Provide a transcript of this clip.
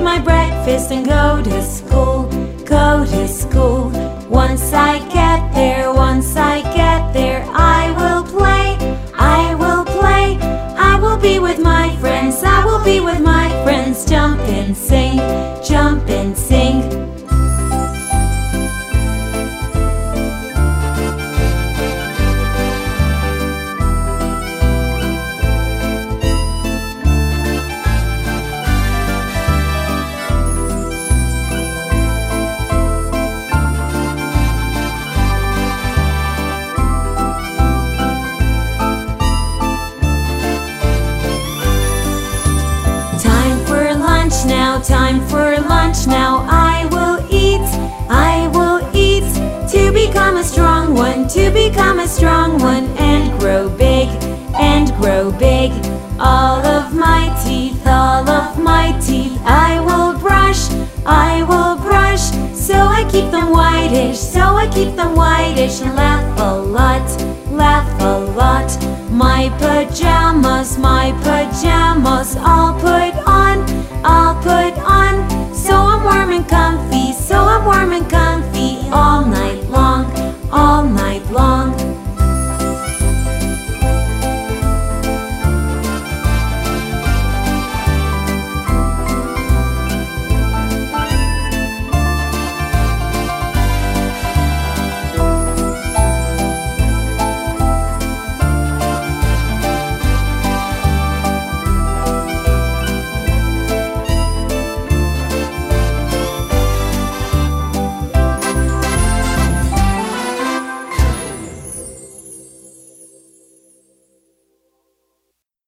my breakfast and go to school, go to school. Once I get there, I will play, I will play. I will be with my friends, I will be with my friends. Jump and sing, jump and sing. Time for lunch now. I will eat to become a strong one, to become a strong one, and grow big, and grow big. All of my teeth, all of my teeth, I will brush, so I keep them whitish, so I keep them whitish. Laugh a lot, laugh a lot. My pajamas,